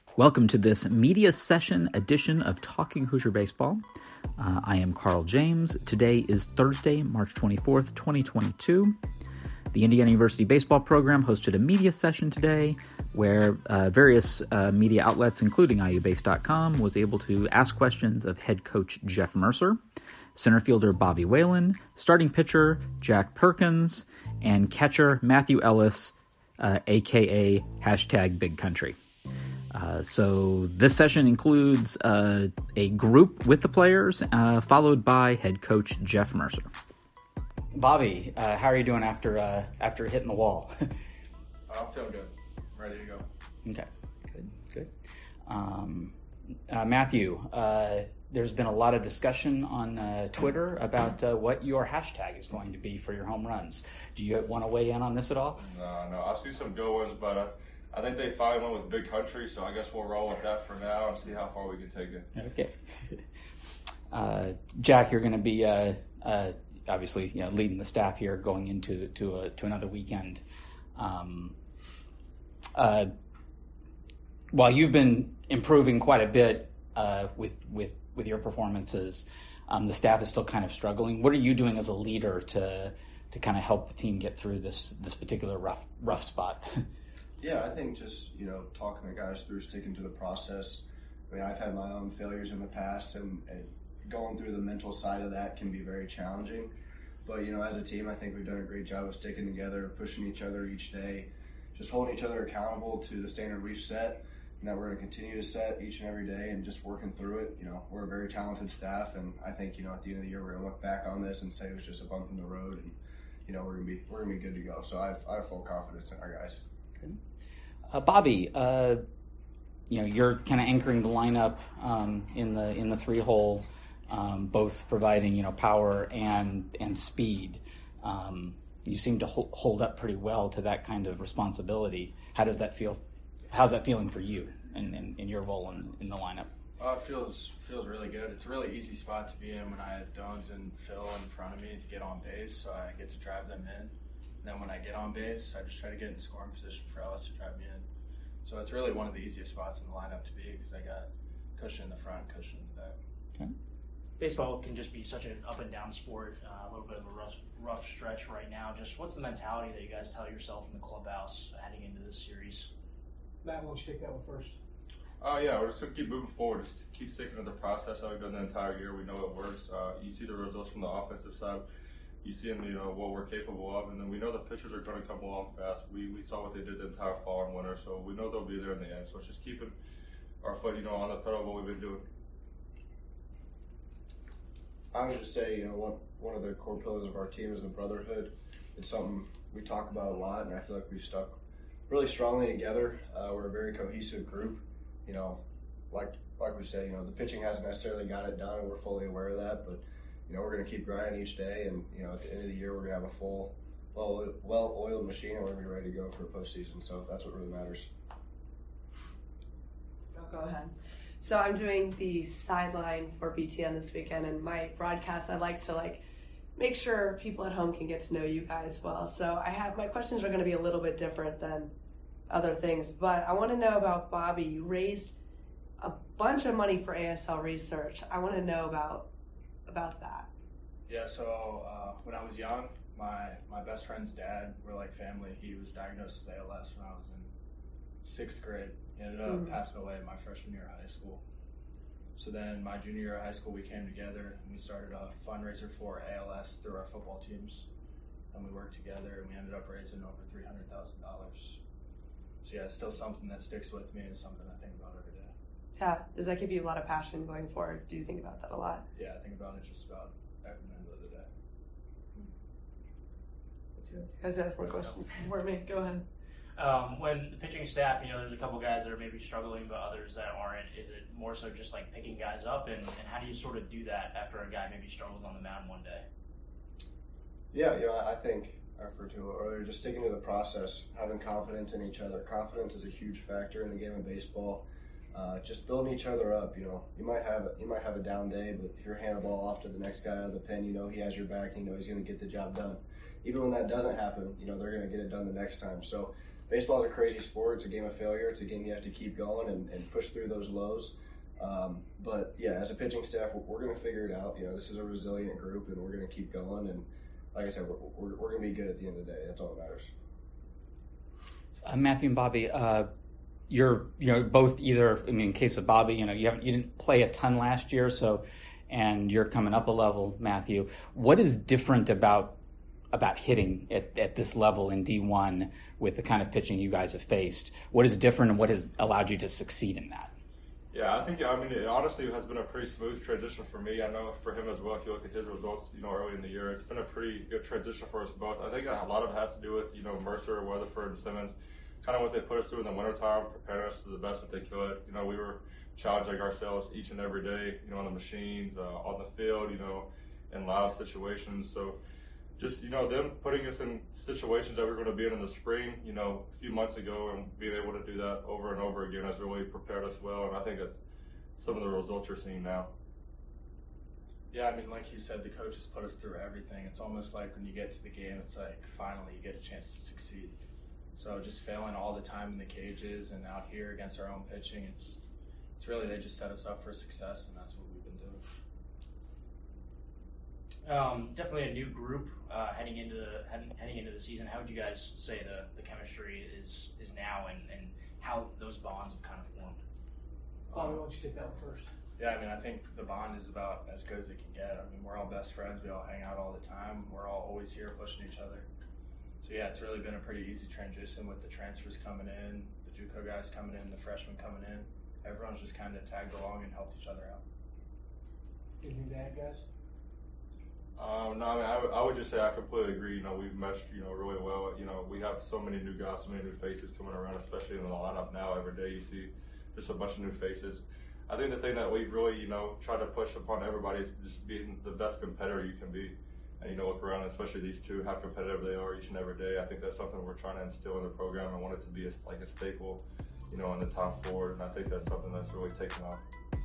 Welcome to this media session edition of Talking Hoosier Baseball. I am Carl James. Today is Thursday, March 24th, 2022. The Indiana University Baseball Program hosted a media session today where various media outlets, including IUBase.com, was able to ask questions of head coach Jeff Mercer, center fielder Bobby Whalen, starting pitcher Jack Perkins, and catcher Matthew Ellis, aka #Big Country. So this session includes a group with the players, followed by head coach Jeff Mercer. Bobby, how are you doing after hitting the wall? I'm feeling good. I'm ready to go. Okay, good. Matthew, there's been a lot of discussion on Twitter about what your hashtag is going to be for your home runs. Do you want to weigh in on this at all? No, I see some good ones, but I think they finally went with Big Country, so I guess we'll roll with that for now and see how far we can take it. Okay. Jack, you're going to be obviously leading the staff here going into to another weekend. While you've been improving quite a bit with your performances, the staff is still kind of struggling. What are you doing as a leader to kind of help the team get through this particular rough spot? Yeah, I think just, talking the guys through, sticking to the process. I mean, I've had my own failures in the past, and going through the mental side of that can be very challenging. But, as a team, I think we've done a great job of sticking together, pushing each other each day, just holding each other accountable to the standard we've set and that we're going to continue to set each and every day and just working through it. We're a very talented staff, and I think, at the end of the year, we're going to look back on this and say it was just a bump in the road, and, we're going to be good to go. So I have full confidence in our guys. Okay. Bobby, you're kind of anchoring the lineup in the 3-hole, both providing power and speed. You seem to hold up pretty well to that kind of responsibility. How does that feel? How's that feeling for you in your role in the lineup? It feels really good. It's a really easy spot to be in when I have Dones and Phil in front of me to get on base, so I get to drive them in. And then when I get on base, I just try to get in scoring position for Ellis to drive me in. So it's really one of the easiest spots in the lineup to be because I got cushion in the front, cushion in the back. Okay. Baseball can just be such an up and down sport, a little bit of a rough stretch right now. Just what's the mentality that you guys tell yourself in the clubhouse heading into this series? Matt, why don't you take that one first? Yeah, we're just going to keep moving forward. Just keep sticking to the process that we've done the entire year. We know it works. You see the results from the offensive side. You see them, what we're capable of, and then we know the pitchers are going to come along fast. We saw what they did the entire fall and winter, so we know they'll be there in the end. So it's just keeping our foot, on the pedal of what we've been doing. I would just say, one of the core pillars of our team is the brotherhood. It's something we talk about a lot, and I feel like we've stuck really strongly together. We're a very cohesive group. Like we say, the pitching hasn't necessarily got it done, and we're fully aware of that, but we're going to keep grinding each day, and at the end of the year, we're going to have a full, well-oiled machine, and we're going to be ready to go for postseason. So that's what really matters. I'll go ahead. So I'm doing the sideline for BTN this weekend, and my broadcast, I like to make sure people at home can get to know you guys well. So my questions are going to be a little bit different than other things, but I want to know about Bobby. You raised a bunch of money for ASL research. I want to know about that. Yeah, so when I was young, my best friend's dad, we're like family. He was diagnosed with ALS when I was in 6th grade. He ended up passing away my freshman year of high school. So then my junior year of high school, we came together and we started a fundraiser for ALS through our football teams. And we worked together and we ended up raising over $300,000. So yeah, it's still something that sticks with me and something I think about every day. Yeah, does that give you a lot of passion going forward? Do you think about that a lot? Yeah, I think about it just about every minute of the day. You guys have more questions for me? Go ahead. When the pitching staff, there's a couple guys that are maybe struggling, but others that aren't. Is it more so just like picking guys up, and how do you sort of do that after a guy maybe struggles on the mound one day? Yeah, I think I referred to it earlier, just sticking to the process, having confidence in each other. Confidence is a huge factor in the game of baseball. Just building each other up. You might have a down day, but if you're handing the ball off to the next guy out of the pen, he has your back, and he's going to get the job done. Even when that doesn't happen, they're going to get it done the next time. So baseball is a crazy sport. It's a game of failure. It's a game you have to keep going and push through those lows. But yeah, as a pitching staff, we're going to figure it out. This is a resilient group, and we're going to keep going. And like I said, we're going to be good at the end of the day. That's all that matters. Matthew and Bobby, you're both either. In case of Bobby, you didn't play a ton last year, and you're coming up a level, Matthew. What is different about hitting at this level in D1 with the kind of pitching you guys have faced? What is different, and what has allowed you to succeed in that? Yeah, I think it honestly has been a pretty smooth transition for me. I know for him as well. If you look at his results, early in the year, it's been a pretty good transition for us both. I think a lot of it has to do with Mercer, Weatherford, and Simmons, kind of what they put us through in the wintertime, preparing us to the best that they could. We were challenging ourselves each and every day, on the machines, on the field, in live situations. So just, them putting us in situations that we're going to be in the spring, a few months ago, and being able to do that over and over again has really prepared us well. And I think that's some of the results you're seeing now. Yeah, like you said, the coaches put us through everything. It's almost like when you get to the game, it's like finally you get a chance to succeed. So just failing all the time in the cages and out here against our own pitching, it's really, they just set us up for success, and that's what we've been doing. Definitely a new group heading into the season. How would you guys say the chemistry is now, and how those bonds have kind of formed? Bobby, why don't you take that one first? Yeah, I think the bond is about as good as it can get. We're all best friends. We all hang out all the time. We're all always here pushing each other. So yeah, it's really been a pretty easy transition with the transfers coming in, the JUCO guys coming in, the freshmen coming in. Everyone's just kind of tagged along and helped each other out. Anything to add, guys? No, I would just say I completely agree. We've meshed, really well. We have so many new guys, so many new faces coming around, especially in the lineup now. Every day you see just a bunch of new faces. I think the thing that we've really, tried to push upon everybody is just being the best competitor you can be. And, look around, especially these two, how competitive they are each and every day. I think that's something we're trying to instill in the program. I want it to be a staple, in the top four. And I think that's something that's really taken off.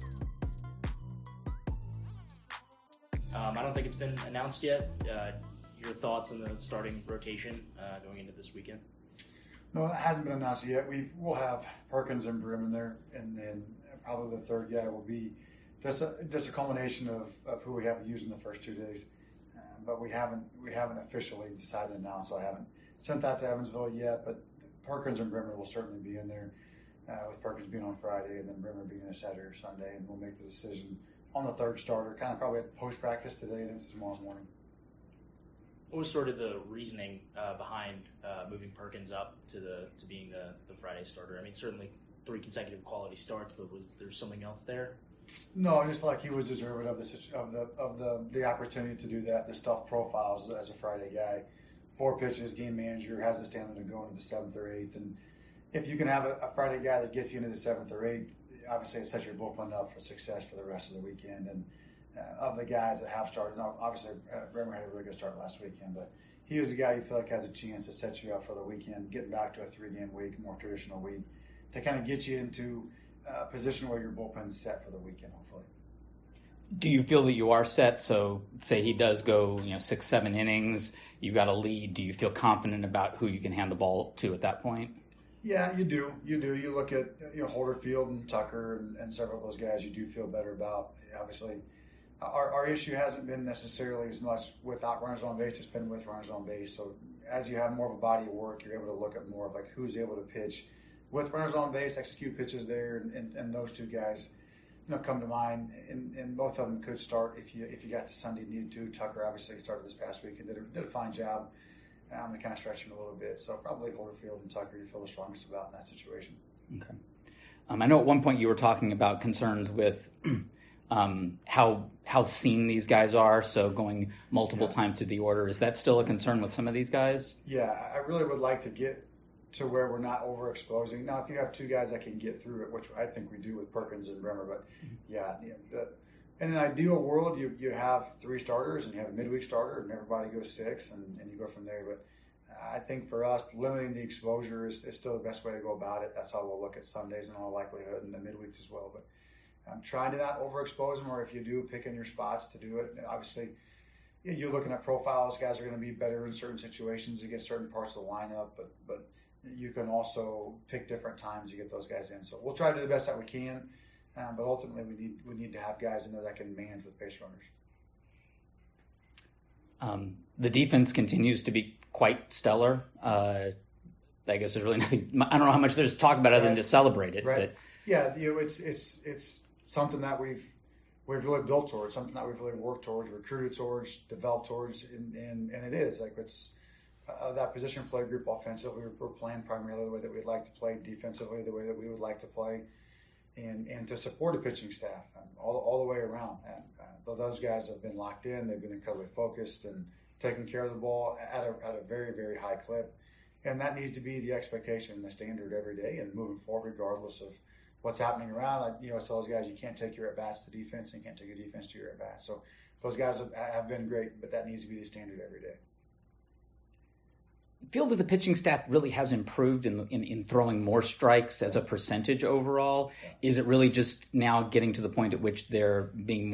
I don't think it's been announced yet. Your thoughts on the starting rotation going into this weekend? No, it hasn't been announced yet. We'll have Perkins and Brim in there, and then probably the third guy will be just a culmination of who we have used in the first 2 days. But we haven't officially decided to announce, so I haven't sent that to Evansville yet. But Perkins and Brimmer will certainly be in there, with Perkins being on Friday and then Brimmer being there Saturday or Sunday, and we'll make the decision on the third starter, kind of probably at post-practice today and into tomorrow morning. What was sort of the reasoning behind moving Perkins up to being the Friday starter? Certainly 3 consecutive quality starts, but was there something else there? No, I just felt like he was deserving of the opportunity to do that. The stuff profiles as a Friday guy, 4 pitches, game manager, has the stamina to go into the 7th or 8th, and if you can have a Friday guy that gets you into the 7th or 8th, obviously it sets your bullpen up for success for the rest of the weekend. And of the guys that have started, obviously Bremer had a really good start last weekend, but he was a guy you feel like has a chance to set you up for the weekend, getting back to a 3-game week, more traditional week, to kind of get you into a position where your bullpen's set for the weekend, hopefully. Do you feel that you are set? So say he does go 6-7 innings, you've got a lead. Do you feel confident about who you can hand the ball to at that point? Yeah, you do. You look at Holderfield and Tucker and several of those guys you do feel better about. Obviously, our issue hasn't been necessarily as much without runners on base. It's been with runners on base. So as you have more of a body of work, you're able to look at more of like who's able to pitch with runners on base, execute pitches there, and those 2 guys come to mind. And both of them could start if you got to Sunday needed to. Tucker obviously started this past week and did a fine job. To kind of stretch him a little bit. So probably Holderfield and Tucker you feel the strongest about in that situation. Okay. I know at one point you were talking about concerns with how seen these guys are, so going multiple times through the order. Is that still a concern with some of these guys? Yeah, I really would like to get to where we're not overexposing. Now, if you have 2 guys that can get through it, which I think we do with Perkins and Bremer, but in an ideal world, you have 3 starters and you have a midweek starter and everybody goes 6 and you go from there. But I think for us, limiting the exposure is still the best way to go about it. That's how we'll look at Sundays in all likelihood and the midweeks as well. But I'm trying to not overexpose them, or if you do, pick in your spots to do it. Obviously, you're looking at profiles. Guys are going to be better in certain situations against certain parts of the lineup. But you can also pick different times to get those guys in. So we'll try to do the best that we can, but ultimately we need to have guys in there that can manage with base runners. The defense continues to be quite stellar. I guess there's really nothing. I don't know how much there's to talk about other than to celebrate it. Right. But yeah, it's something that we've really built towards, something that we've really worked towards, recruited towards, developed towards, and it is like it's that position play group offensively. We're playing primarily the way that we'd like to play, defensively the way that we would like to play, and to support a pitching staff all the way around. And those guys have been locked in. They've been incredibly focused and taking care of the ball at a very, very high clip. And that needs to be the expectation and the standard every day and moving forward, regardless of what's happening around. I tell those guys, you can't take your at-bats to defense, and you can't take your defense to your at-bats. So those guys have been great, but that needs to be the standard every day. I feel that the pitching staff really has improved in throwing more strikes as a percentage overall. Yeah. Is it really just now getting to the point at which they're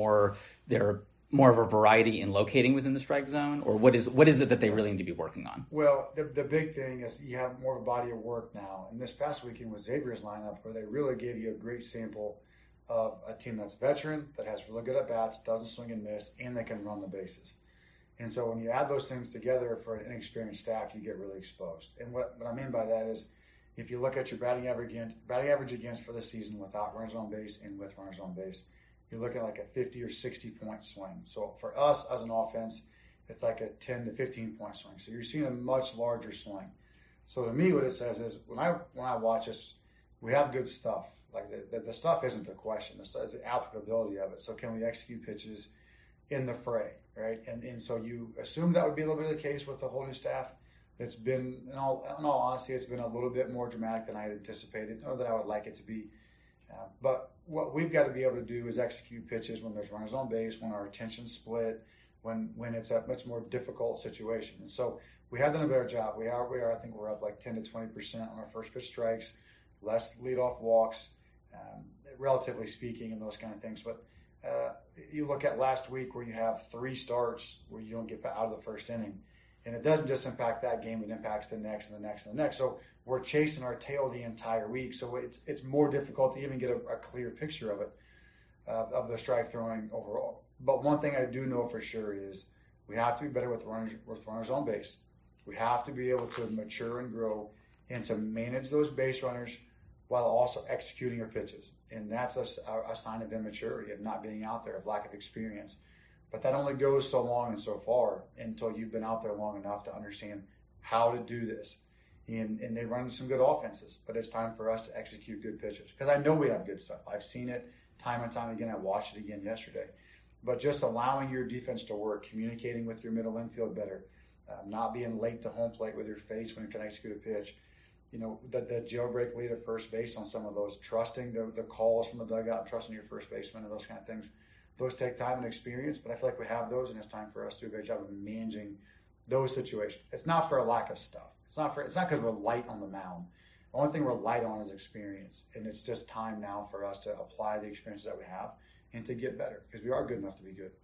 more of a variety in locating within the strike zone, or what is it that they really need to be working on? Well, the big thing is you have more of a body of work now. And this past weekend was Xavier's lineup, where they really gave you a great sample of a team that's veteran, that has really good at-bats, doesn't swing and miss, and they can run the bases. And so when you add those things together for an inexperienced staff, you get really exposed. And what I mean by that is, if you look at your batting average against for the season without runners on base and with runners on base, you're looking at like a 50 or 60 point swing. So for us as an offense, it's like a 10 to 15 point swing. So you're seeing a much larger swing. So to me, what it says is when I watch us, we have good stuff. Like the stuff isn't the question. It's the applicability of it. So can we execute pitches in the fray, right? And so you assume that would be a little bit of the case with the holding staff. It's been, in all honesty, it's been a little bit more dramatic than I had anticipated, or that I would like it to be. But what we've got to be able to do is execute pitches when there's runners on base, when our attention's split, when it's a much more difficult situation. And so we have done a better job. We are. I think we're up like 10 to 20% on our first pitch strikes, less leadoff walks, relatively speaking, and those kind of things. But you look at last week where you have 3 starts where you don't get out of the first inning. And it doesn't just impact that game, it impacts the next and the next and the next. So we're chasing our tail the entire week. So it's more difficult to even get a clear picture of it, of the strike throwing overall. But one thing I do know for sure is we have to be better with runners on base. We have to be able to mature and grow and to manage those base runners while also executing our pitches. And that's a sign of immaturity, of not being out there, of lack of experience. But that only goes so long and so far until you've been out there long enough to understand how to do this. And they run some good offenses, but it's time for us to execute good pitches. Because I know we have good stuff. I've seen it time and time again. I watched it again yesterday. But just allowing your defense to work, communicating with your middle infield better, not being late to home plate with your face when you're trying to execute a pitch. The jailbreak lead at first base on some of those, trusting the calls from the dugout, trusting your first baseman and those kind of things. Those take time and experience, but I feel like we have those, and it's time for us to do a great job of managing those situations. It's not for a lack of stuff. It's not because we're light on the mound. The only thing we're light on is experience, and it's just time now for us to apply the experiences that we have and to get better, because we are good enough to be good.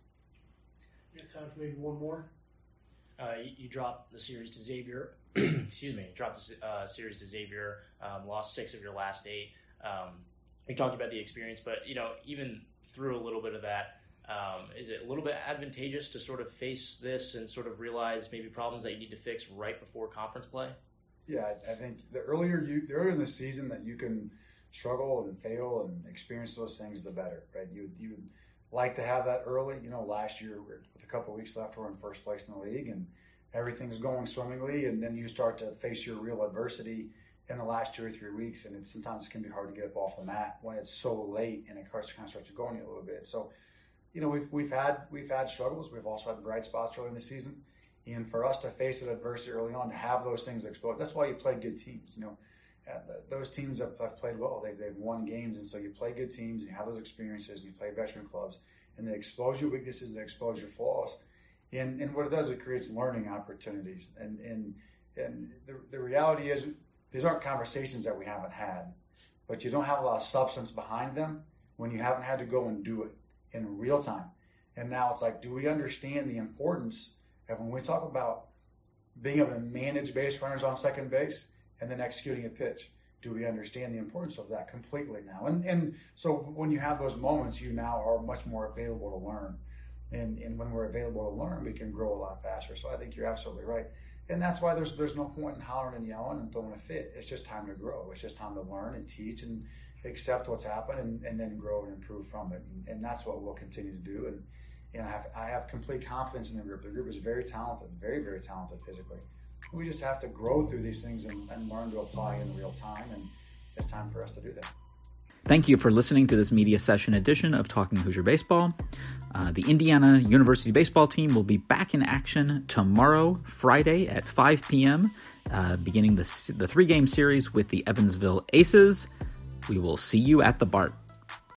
You got time for maybe one more? You dropped the series to Xavier. Excuse me. Dropped the series to Xavier. Lost 6 of your last 8. We talked about the experience, but even through a little bit of that, is it a little bit advantageous to sort of face this and sort of realize maybe problems that you need to fix right before conference play? Yeah, I think the earlier in the season that you can struggle and fail and experience those things, the better, right? You would like to have that early. Last year with a couple of weeks left, we're in first place in the league and everything's going swimmingly, and then you start to face your real adversity in the last 2 or 3 weeks, and sometimes it can be hard to get up off the mat when it's so late and it kind of starts to go on you a little bit. So, we've had struggles. We've also had bright spots early in the season, and for us to face that adversity early on, to have those things explode, that's why you play good teams. Those teams have played well. They've won games, and so you play good teams, and you have those experiences, and you play veteran clubs, and they expose your weaknesses, they expose your flaws, and what it does, it creates learning opportunities. And the reality is, these aren't conversations that we haven't had, but you don't have a lot of substance behind them when you haven't had to go and do it in real time. And now it's like, do we understand the importance of when we talk about being able to manage base runners on second base and then executing a pitch. Do we understand the importance of that completely now? And so when you have those moments, you now are much more available to learn. And when we're available to learn, we can grow a lot faster. So I think you're absolutely right. And that's why there's no point in hollering and yelling and throwing a fit. It's just time to grow. It's just time to learn and teach and accept what's happened and then grow and improve from it. And that's what we'll continue to do. And I have complete confidence in the group. The group is very talented, very, very talented physically. We just have to grow through these things and learn to apply in real time. And it's time for us to do that. Thank you for listening to this media session edition of Talking Hoosier Baseball. The Indiana University baseball team will be back in action tomorrow, Friday at 5 p.m., beginning the 3-game series with the Evansville Aces. We will see you at the BART.